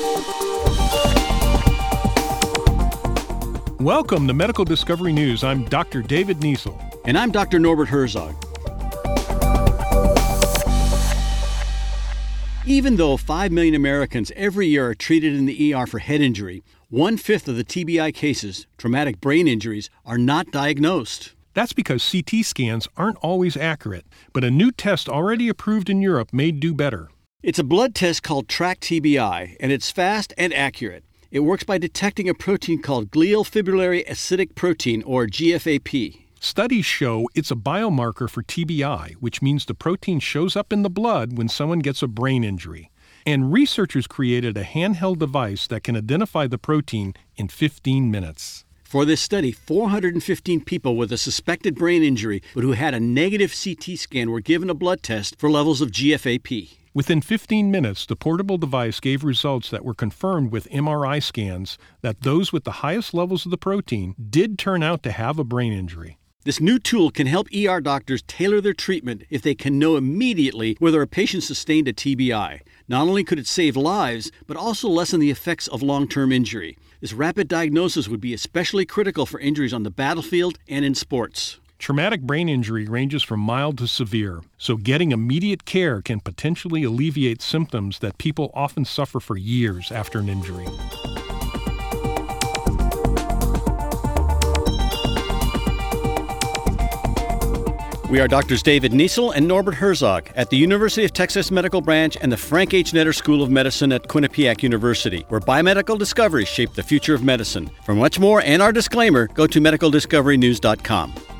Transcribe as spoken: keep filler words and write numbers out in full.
Welcome to Medical Discovery News. I'm Doctor David Niesel. And I'm Doctor Norbert Herzog. Even though five million Americans every year are treated in the E R for head injury, one-fifth of the T B I cases, traumatic brain injuries, are not diagnosed. That's because C T scans aren't always accurate, but a new test already approved in Europe may do better. It's a blood test called Track T B I, and it's fast and accurate. It works by detecting a protein called glial fibrillary acidic protein, or G F A P. Studies show it's a biomarker for T B I, which means the protein shows up in the blood when someone gets a brain injury. And researchers created a handheld device that can identify the protein in fifteen minutes. For this study, four hundred fifteen people with a suspected brain injury but who had a negative C T scan were given a blood test for levels of G F A P. Within fifteen minutes, the portable device gave results that were confirmed with M R I scans that those with the highest levels of the protein did turn out to have a brain injury. This new tool can help E R doctors tailor their treatment if they can know immediately whether a patient sustained a T B I. Not only could it save lives, but also lessen the effects of long-term injury. This rapid diagnosis would be especially critical for injuries on the battlefield and in sports. Traumatic brain injury ranges from mild to severe, so getting immediate care can potentially alleviate symptoms that people often suffer for years after an injury. We are Doctors David Niesel and Norbert Herzog at the University of Texas Medical Branch and the Frank H. Netter School of Medicine at Quinnipiac University, where biomedical discoveries shape the future of medicine. For much more and our disclaimer, go to medical discovery news dot com.